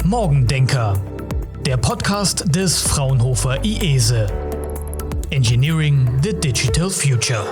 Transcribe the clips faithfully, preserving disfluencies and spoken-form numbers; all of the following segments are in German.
Morgendenker, der Podcast des Fraunhofer I E S E. Engineering the Digital Future.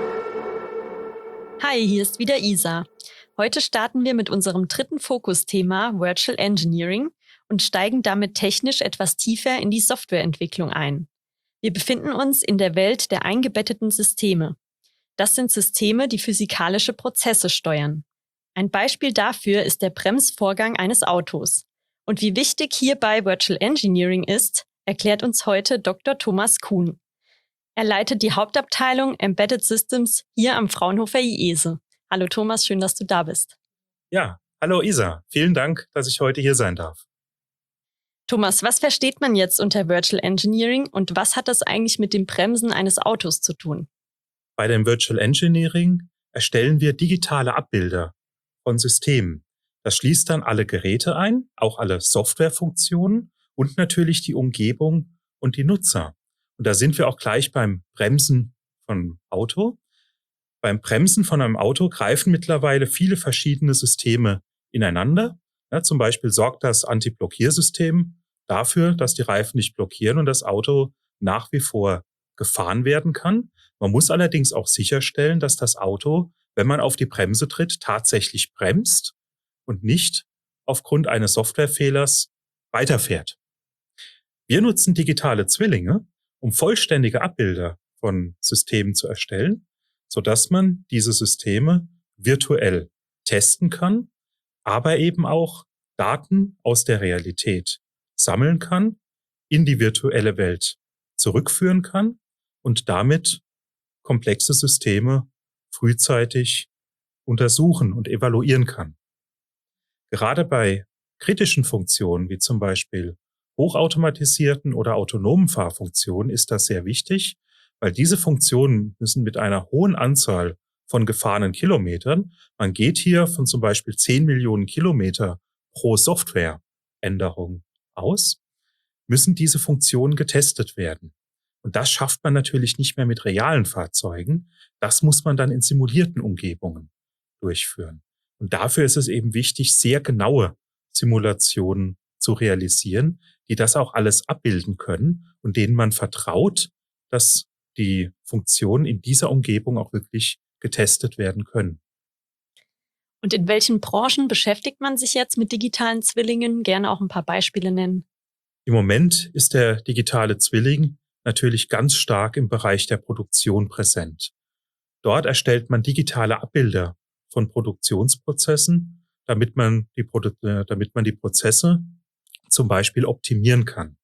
Hi, hier ist wieder Isa. Heute starten wir mit unserem dritten Fokusthema Virtual Engineering und steigen damit technisch etwas tiefer in die Softwareentwicklung ein. Wir befinden uns in der Welt der eingebetteten Systeme. Das sind Systeme, die physikalische Prozesse steuern. Ein Beispiel dafür ist der Bremsvorgang eines Autos. Und wie wichtig hierbei Virtual Engineering ist, erklärt uns heute Doktor Thomas Kuhn. Er leitet die Hauptabteilung Embedded Systems hier am Fraunhofer I E S E. Hallo Thomas, schön, dass du da bist. Ja, hallo Isa. Vielen Dank, dass ich heute hier sein darf. Thomas, was versteht man jetzt unter Virtual Engineering und was hat das eigentlich mit dem Bremsen eines Autos zu tun? Bei dem Virtual Engineering erstellen wir digitale Abbilder von Systemen. Das schließt dann alle Geräte ein, auch alle Softwarefunktionen und natürlich die Umgebung und die Nutzer. Und da sind wir auch gleich beim Bremsen von Auto. Beim Bremsen von einem Auto greifen mittlerweile viele verschiedene Systeme ineinander. Ja, zum Beispiel sorgt das Anti-Blockiersystem dafür, dass die Reifen nicht blockieren und das Auto nach wie vor gefahren werden kann. Man muss allerdings auch sicherstellen, dass das Auto, wenn man auf die Bremse tritt, tatsächlich bremst und nicht aufgrund eines Softwarefehlers weiterfährt. Wir nutzen digitale Zwillinge, um vollständige Abbilder von Systemen zu erstellen, sodass man diese Systeme virtuell testen kann, aber eben auch Daten aus der Realität sammeln kann, in die virtuelle Welt zurückführen kann und damit komplexe Systeme frühzeitig untersuchen und evaluieren kann. Gerade bei kritischen Funktionen, wie zum Beispiel hochautomatisierten oder autonomen Fahrfunktionen, ist das sehr wichtig, weil diese Funktionen müssen mit einer hohen Anzahl von gefahrenen Kilometern, man geht hier von zum Beispiel zehn Millionen Kilometer pro Softwareänderung aus, müssen diese Funktionen getestet werden. Und das schafft man natürlich nicht mehr mit realen Fahrzeugen. Das muss man dann in simulierten Umgebungen durchführen. Und dafür ist es eben wichtig, sehr genaue Simulationen zu realisieren, die das auch alles abbilden können und denen man vertraut, dass die Funktionen in dieser Umgebung auch wirklich getestet werden können. Und in welchen Branchen beschäftigt man sich jetzt mit digitalen Zwillingen? Gerne auch ein paar Beispiele nennen. Im Moment ist der digitale Zwilling natürlich ganz stark im Bereich der Produktion präsent. Dort erstellt man digitale Abbilder von Produktionsprozessen, damit man die, Produ- äh, damit man die Prozesse zum Beispiel optimieren kann.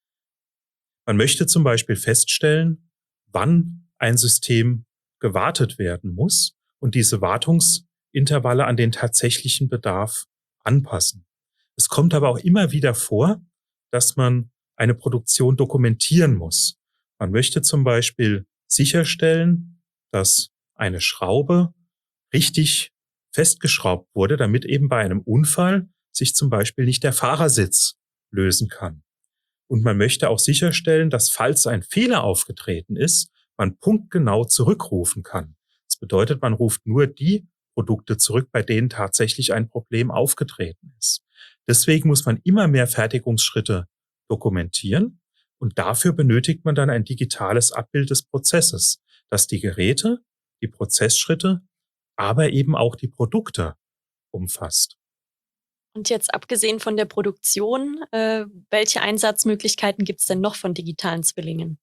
Man möchte zum Beispiel feststellen, wann ein System gewartet werden muss und diese Wartungsintervalle an den tatsächlichen Bedarf anpassen. Es kommt aber auch immer wieder vor, dass man eine Produktion dokumentieren muss. Man möchte zum Beispiel sicherstellen, dass eine Schraube richtig festgeschraubt wurde, damit eben bei einem Unfall sich zum Beispiel nicht der Fahrersitz lösen kann. Und man möchte auch sicherstellen, dass, falls ein Fehler aufgetreten ist, man punktgenau zurückrufen kann. Das bedeutet, man ruft nur die Produkte zurück, bei denen tatsächlich ein Problem aufgetreten ist. Deswegen muss man immer mehr Fertigungsschritte dokumentieren und dafür benötigt man dann ein digitales Abbild des Prozesses, das die Geräte, die Prozessschritte, aber eben auch die Produkte umfasst. Und jetzt abgesehen von der Produktion, äh, welche Einsatzmöglichkeiten gibt es denn noch von digitalen Zwillingen?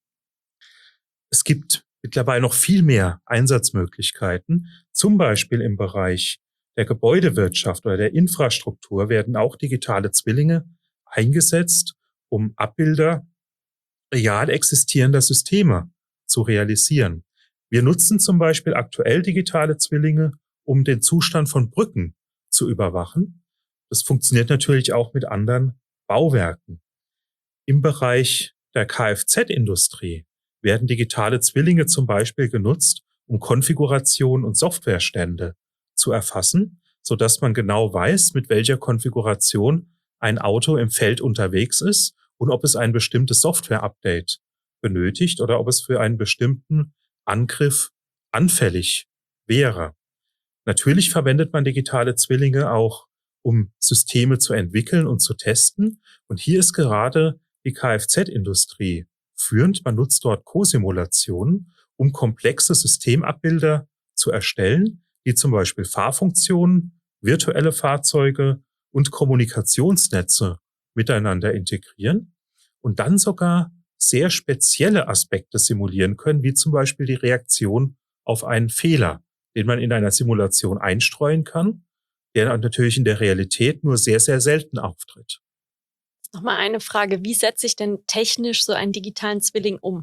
Es gibt mittlerweile noch viel mehr Einsatzmöglichkeiten. Zum Beispiel im Bereich der Gebäudewirtschaft oder der Infrastruktur werden auch digitale Zwillinge eingesetzt, um Abbilder real existierender Systeme zu realisieren. Wir nutzen zum Beispiel aktuell digitale Zwillinge, um den Zustand von Brücken zu überwachen. Das funktioniert natürlich auch mit anderen Bauwerken. Im Bereich der Kfz-Industrie werden digitale Zwillinge zum Beispiel genutzt, um Konfiguration und Softwarestände zu erfassen, sodass man genau weiß, mit welcher Konfiguration ein Auto im Feld unterwegs ist und ob es ein bestimmtes Software-Update benötigt oder ob es für einen bestimmten Angriff anfällig wäre. Natürlich verwendet man digitale Zwillinge auch, um Systeme zu entwickeln und zu testen. Und hier ist gerade die Kfz-Industrie führend. Man nutzt dort Co-Simulationen, um komplexe Systemabbilder zu erstellen, die zum Beispiel Fahrfunktionen, virtuelle Fahrzeuge und Kommunikationsnetze miteinander integrieren und dann sogar sehr spezielle Aspekte simulieren können, wie zum Beispiel die Reaktion auf einen Fehler, den man in einer Simulation einstreuen kann, der natürlich in der Realität nur sehr, sehr selten auftritt. Nochmal eine Frage, wie setze ich denn technisch so einen digitalen Zwilling um?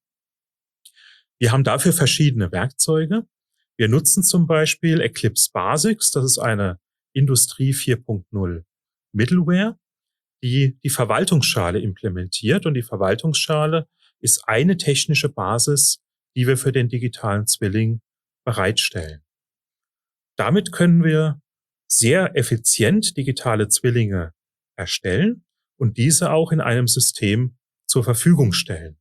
Wir haben dafür verschiedene Werkzeuge. Wir nutzen zum Beispiel Eclipse Basics, das ist eine Industrie vier Punkt null Middleware, die die Verwaltungsschale implementiert. Und die Verwaltungsschale ist eine technische Basis, die wir für den digitalen Zwilling bereitstellen. Damit können wir sehr effizient digitale Zwillinge erstellen und diese auch in einem System zur Verfügung stellen.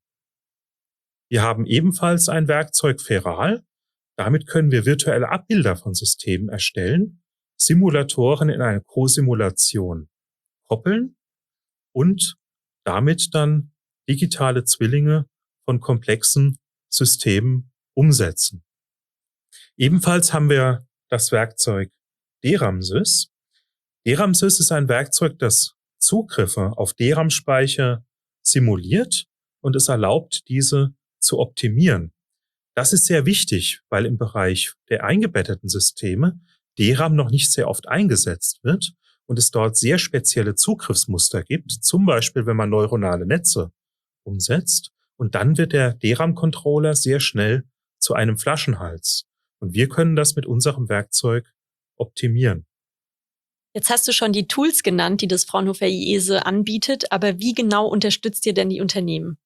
Wir haben ebenfalls ein Werkzeug Feral. Damit können wir virtuelle Abbilder von Systemen erstellen, Simulatoren in eine Co-Simulation koppeln und damit dann digitale Zwillinge von komplexen Systemen umsetzen. Ebenfalls haben wir das Werkzeug DRAM-Sys. DRAM-Sys ist ein Werkzeug, das Zugriffe auf D RAM-Speicher simuliert und es erlaubt, diese zu optimieren. Das ist sehr wichtig, weil im Bereich der eingebetteten Systeme D RAM noch nicht sehr oft eingesetzt wird und es dort sehr spezielle Zugriffsmuster gibt, zum Beispiel wenn man neuronale Netze umsetzt und dann wird der D RAM-Controller sehr schnell zu einem Flaschenhals. Und wir können das mit unserem Werkzeug optimieren. Jetzt hast du schon die Tools genannt, die das Fraunhofer I E S E anbietet, aber wie genau unterstützt ihr denn die Unternehmen?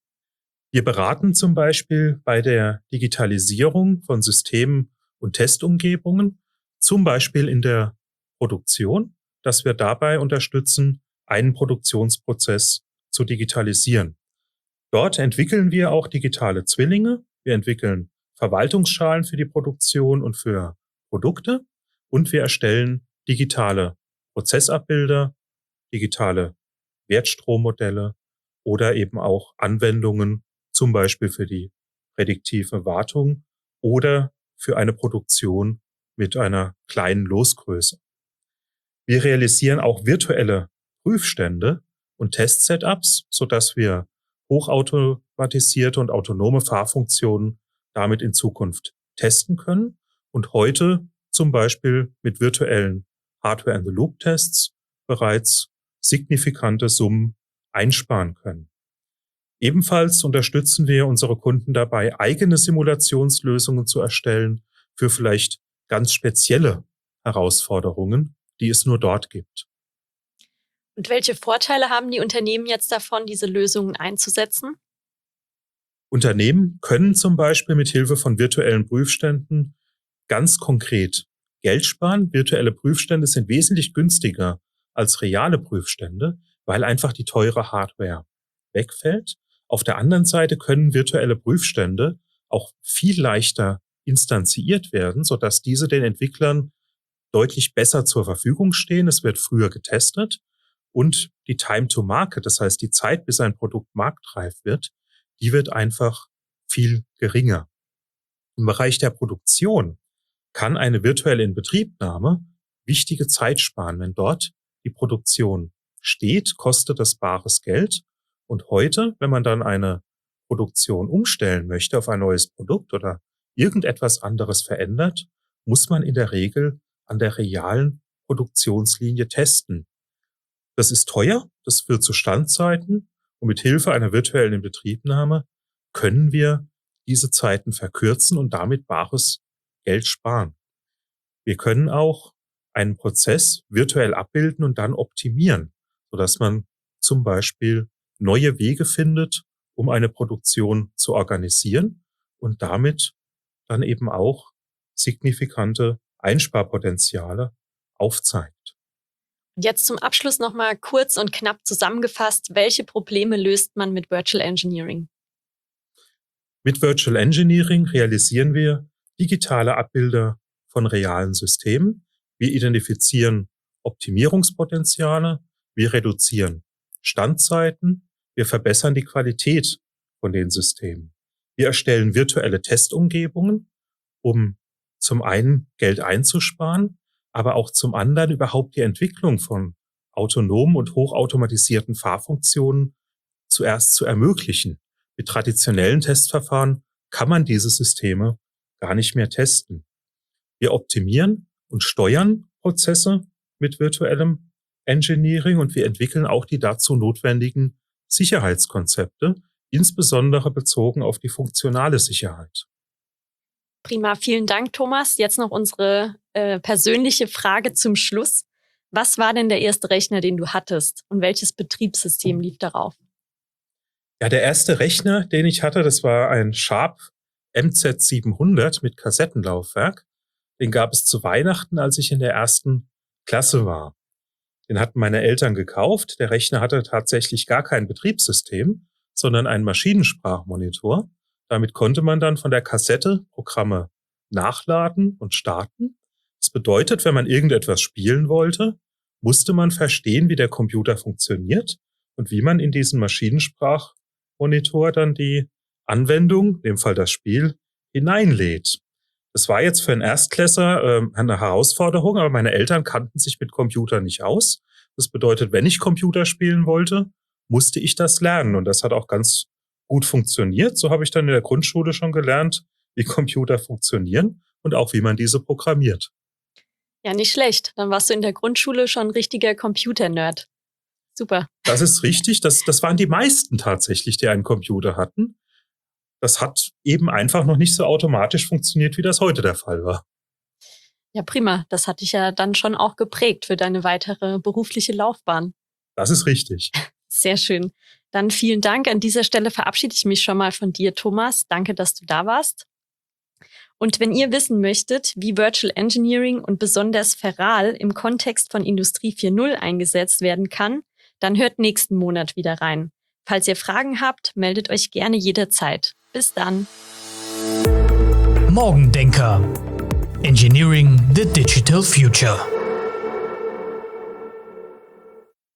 Wir beraten zum Beispiel bei der Digitalisierung von Systemen und Testumgebungen, zum Beispiel in der Produktion, dass wir dabei unterstützen, einen Produktionsprozess zu digitalisieren. Dort entwickeln wir auch digitale Zwillinge. Wir entwickeln Verwaltungsschalen für die Produktion und für Produkte und wir erstellen digitale Prozessabbilder, digitale Wertstrommodelle oder eben auch Anwendungen, zum Beispiel für die prädiktive Wartung oder für eine Produktion mit einer kleinen Losgröße. Wir realisieren auch virtuelle Prüfstände und Test-Setups, sodass wir hochautomatisierte und autonome Fahrfunktionen damit in Zukunft testen können und heute zum Beispiel mit virtuellen Hardware-in-the-Loop-Tests bereits signifikante Summen einsparen können. Ebenfalls unterstützen wir unsere Kunden dabei, eigene Simulationslösungen zu erstellen für vielleicht ganz spezielle Herausforderungen, die es nur dort gibt. Und welche Vorteile haben die Unternehmen jetzt davon, diese Lösungen einzusetzen? Unternehmen können zum Beispiel mit Hilfe von virtuellen Prüfständen ganz konkret Geld sparen. Virtuelle Prüfstände sind wesentlich günstiger als reale Prüfstände, weil einfach die teure Hardware wegfällt. Auf der anderen Seite können virtuelle Prüfstände auch viel leichter instanziert werden, sodass diese den Entwicklern deutlich besser zur Verfügung stehen. Es wird früher getestet und die Time to Market, das heißt die Zeit, bis ein Produkt marktreif wird, die wird einfach viel geringer. Im Bereich der Produktion kann eine virtuelle Inbetriebnahme wichtige Zeit sparen. Wenn dort die Produktion steht, kostet das bares Geld. Und heute, wenn man dann eine Produktion umstellen möchte auf ein neues Produkt oder irgendetwas anderes verändert, muss man in der Regel an der realen Produktionslinie testen. Das ist teuer, das führt zu Standzeiten und mit Hilfe einer virtuellen Inbetriebnahme können wir diese Zeiten verkürzen und damit bares Geld sparen. Wir können auch einen Prozess virtuell abbilden und dann optimieren, sodass man zum Beispiel neue Wege findet, um eine Produktion zu organisieren und damit dann eben auch signifikante Einsparpotenziale aufzeigt. Und jetzt zum Abschluss nochmal kurz und knapp zusammengefasst, welche Probleme löst man mit Virtual Engineering? Mit Virtual Engineering realisieren wir digitale Abbilder von realen Systemen. Wir identifizieren Optimierungspotenziale, wir reduzieren Standzeiten, wir verbessern die Qualität von den Systemen. Wir erstellen virtuelle Testumgebungen, um zum einen Geld einzusparen, aber auch zum anderen überhaupt die Entwicklung von autonomen und hochautomatisierten Fahrfunktionen zuerst zu ermöglichen. Mit traditionellen Testverfahren kann man diese Systeme gar nicht mehr testen. Wir optimieren und steuern Prozesse mit virtuellem Engineering und wir entwickeln auch die dazu notwendigen Sicherheitskonzepte, insbesondere bezogen auf die funktionale Sicherheit. Prima, vielen Dank, Thomas. Jetzt noch unsere äh, persönliche Frage zum Schluss. Was war denn der erste Rechner, den du hattest und welches Betriebssystem lief darauf? Ja, der erste Rechner, den ich hatte, das war ein Sharp M Z siebenhundert mit Kassettenlaufwerk. Den gab es zu Weihnachten, als ich in der ersten Klasse war. Den hatten meine Eltern gekauft. Der Rechner hatte tatsächlich gar kein Betriebssystem, sondern einen Maschinensprachmonitor. Damit konnte man dann von der Kassette Programme nachladen und starten. Das bedeutet, wenn man irgendetwas spielen wollte, musste man verstehen, wie der Computer funktioniert und wie man in diesen Maschinensprachmonitor dann die Anwendung, in dem Fall das Spiel, hineinlädt. Das war jetzt für einen Erstklässler äh, eine Herausforderung, aber meine Eltern kannten sich mit Computern nicht aus. Das bedeutet, wenn ich Computer spielen wollte, musste ich das lernen. Und das hat auch ganz gut funktioniert. So habe ich dann in der Grundschule schon gelernt, wie Computer funktionieren und auch wie man diese programmiert. Ja, nicht schlecht. Dann warst du in der Grundschule schon ein richtiger Computer-Nerd. Super. Das ist richtig. Das, das waren die meisten tatsächlich, die einen Computer hatten. Das hat eben einfach noch nicht so automatisch funktioniert, wie das heute der Fall war. Ja, prima. Das hat dich ja dann schon auch geprägt für deine weitere berufliche Laufbahn. Das ist richtig. Sehr schön. Dann vielen Dank. An dieser Stelle verabschiede ich mich schon mal von dir, Thomas. Danke, dass du da warst. Und wenn ihr wissen möchtet, wie Virtual Engineering und besonders Feral im Kontext von Industrie vier Punkt null eingesetzt werden kann, dann hört nächsten Monat wieder rein. Falls ihr Fragen habt, meldet euch gerne jederzeit. Bis dann. Morgendenker. Engineering the Digital Future.